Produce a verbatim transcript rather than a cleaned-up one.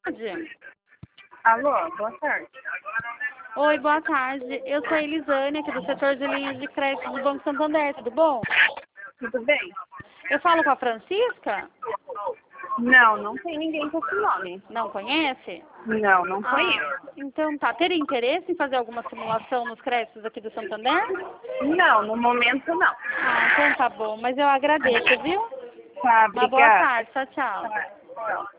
Alô, boa tarde. Oi, boa tarde. Eu sou a Elisane, aqui do setor de linhas de crédito do Banco Santander, tudo bom? Tudo bem? Eu falo com a Francisca? Não, não tem ninguém com esse nome. Não conhece? Não, não Ah, conheço. então tá. Teria interesse em fazer alguma simulação nos créditos aqui do Santander? Não, no momento não. Ah, então tá bom. Mas eu agradeço, viu? Tá, Uma boa obrigada. tarde. Tchau, tchau. Tá, tchau.